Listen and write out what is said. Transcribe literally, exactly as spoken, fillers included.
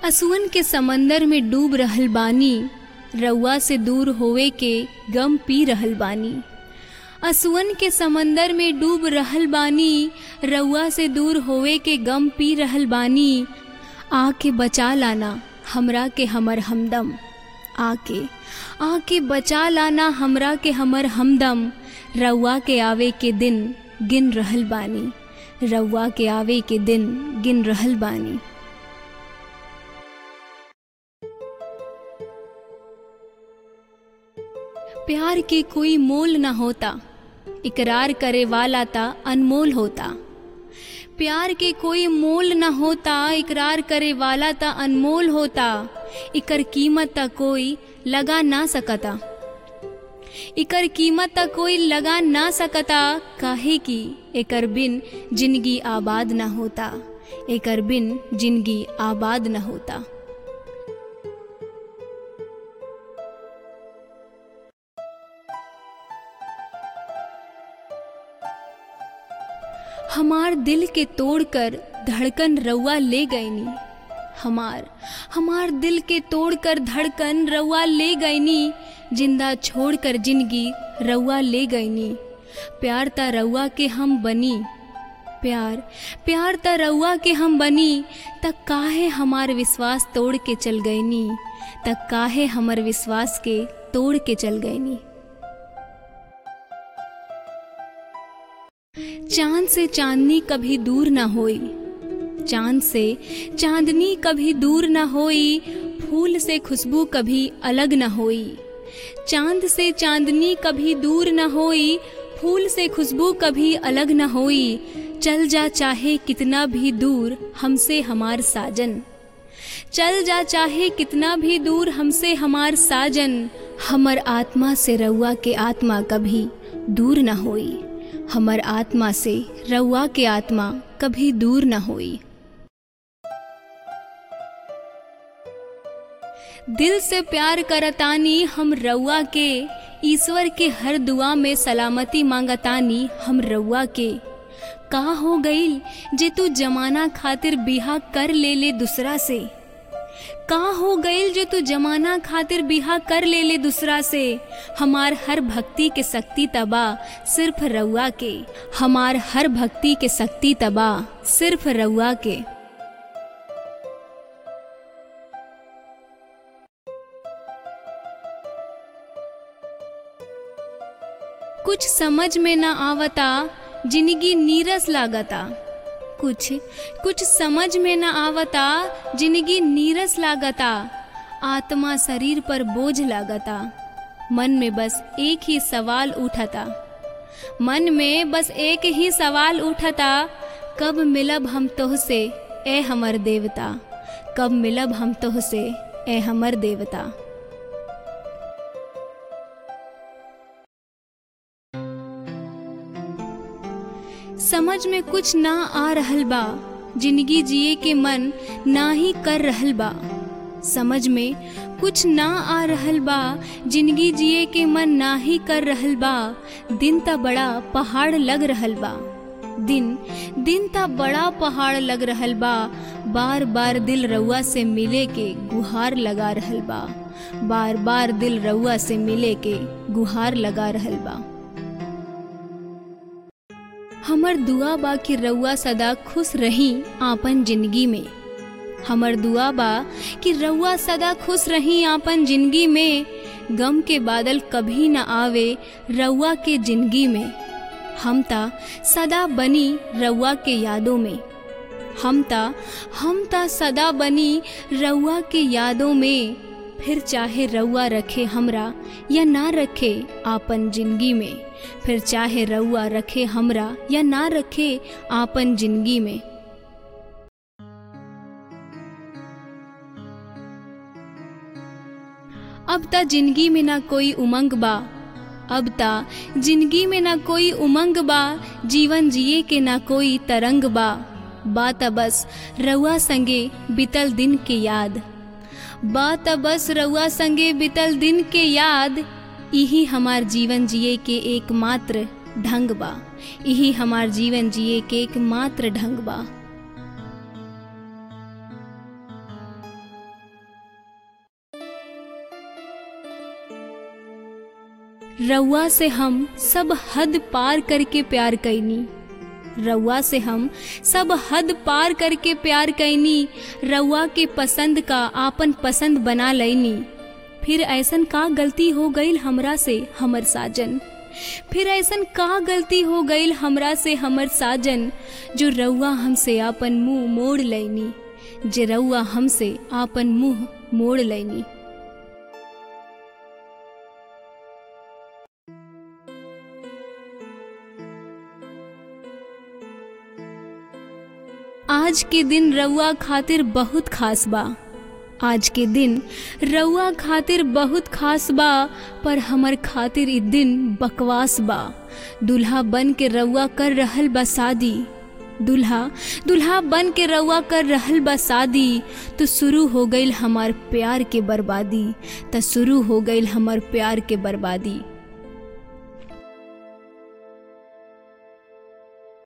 असुअन के समंदर में डूब रहल बानी, रउआ से दूर होवे के गम पी रहल बानी। असुअन के समंदर में डूब रहल बानी, रउआ से दूर होवे के गम पी रहल बानी। आके बचा लाना हमरा के हमर हमदम, आके आके बचा लाना हमरा के हमर हमदम। रउआ के आवे के दिन गिन रहल बानी, रउआ के आवे के दिन गिन रहल बानी। प्यार के कोई मोल न होता, इकरार करे वाला ता अनमोल होता। प्यार के कोई मोल न होता, इकरार करे वाला ता अनमोल होता। इकर कीमत ता कोई लगा ना सकता, इकर कीमत ता कोई लगा ना सकता। काहे कि एकर बिन जिंदगी आबाद न होता, एकर बिन जिंदगी आबाद न होता। हमार दिल के तोड़कर धड़कन रउआ ले गईनी, हमार हमार दिल के तोड़कर धड़कन रउआ ले गईनी। जिंदा छोड़कर जिंदगी रउआ ले गईनी। प्यार ता रउआ के हम बनी, प्यार प्यार ता रउआ के हम बनी। तक काहे हमार विश्वास तोड़ के चल गईनी, तक काहे हमर विश्वास के तोड़ के चल गईनी। चांद से चांदनी कभी दूर न होई, चांद से चांदनी कभी दूर न होई। फूल से खुशबू कभी अलग न होई, चांद से चांदनी कभी दूर न होई। फूल से खुशबू कभी अलग न होई। चल जा चाहे कितना भी दूर हमसे हमार साजन, चल जा चाहे कितना भी दूर हमसे हमार साजन। हमर आत्मा से रउआ के आत्मा कभी दूर न होई, हमर आत्मा से रउआ के आत्मा कभी दूर न होई। दिल से प्यार करतानी हम रउआ के, ईश्वर के हर दुआ में सलामती मांगतानी हम रउआ के। का हो गईल जे तू जमाना खातिर बिहा कर ले ले दूसरा से, का हो गईल जो तू जमाना खातिर बिहा कर ले ले दूसरा से। हमार हर भक्ति के शक्ति तबा सिर्फ रउआ के, हमार हर भक्ति के शक्ति तबा सिर्फ रउआ के। कुछ समझ में ना आवता, जिंदगी नीरस लागता। कुछ कुछ समझ में न आवता, जिंदगी नीरस लागता। आत्मा शरीर पर बोझ लागता। मन में बस एक ही सवाल उठता, मन में बस एक ही सवाल उठता। कब मिलब हम तोहसे ए हमर देवता, कब मिलब हम तोहसे ए हमर देवता। समझ में कुछ ना आ रहल बा, जिंदगी जिए के मन ना ही कर रहल बा। समझ में कुछ ना आ रहल बा, जिंदगी जिए के मन ना ही कर रहल बा। दिन ता बड़ा पहाड़ लग रहल बा, दिन दिन ता बड़ा पहाड़ लग रहल बा। बार बार दिल रउआ से मिले के गुहार लगा रहल बा, बार बार दिल रउआ से मिले के गुहार लगा रहल बा। हमर दुआ बा कि रउआ सदा खुश रही आपन जिंदगी में, हमर दुआ बा कि रउआ सदा खुश रही आपन जिंदगी में। गम के बादल कभी न आवे रउआ के जिंदगी में। हम ता सदा बनी रउआ के यादों में, हम ता हम ता सदा बनी रउआ के यादों में। फिर चाहे रउआ रखे हमरा या ना रखे आपन जिंदगी में, फिर चाहे रउआ रखे हमरा या ना रखे आपन जिंदगी में। अब ता जिंदगी में ना कोई उमंग बा, अब ता जिंदगी में ना कोई उमंग बा। जीवन जिए के ना कोई तरंग बा, बात बस रउआ संगे बीतल दिन के याद, बात बस रउआ संगे बीतल दिन के याद। यही हमार जीवन जिए के एकमात्र ढंग बा, यही हमार जीवन जिए के एकमात्र ढंग बा। रउआ से हम सब हद पार करके प्यार कैनी, रउआ से हम सब हद पार करके प्यार कैनी, रउआ के पसंद का आपन पसंद बना लैनी। फिर ऐसन का गलती हो गईल हमरा से हमर साजन, फिर ऐसन का गलती हो गईल हमरा से हमर साजन, जो रउआ हमसे आपन मुंह मोड़ लैनी, जे रउआ हमसे आपन मुंह मोड़ लैनी। आज के दिन रउआ खातिर बहुत खास बा, आज के दिन रउआ खातिर बहुत खास बा, पर हमर खातिर ई दिन बकवास बा। दुल्हा बन के रउआ कर रहल बा शादी, दुल्हा दुल्हा बन के रउआ कर रहल बा शादी, तो शुरू हो गईल हमार प्यार के बर्बादी, तो शुरू हो गईल हमार प्यार के बर्बादी।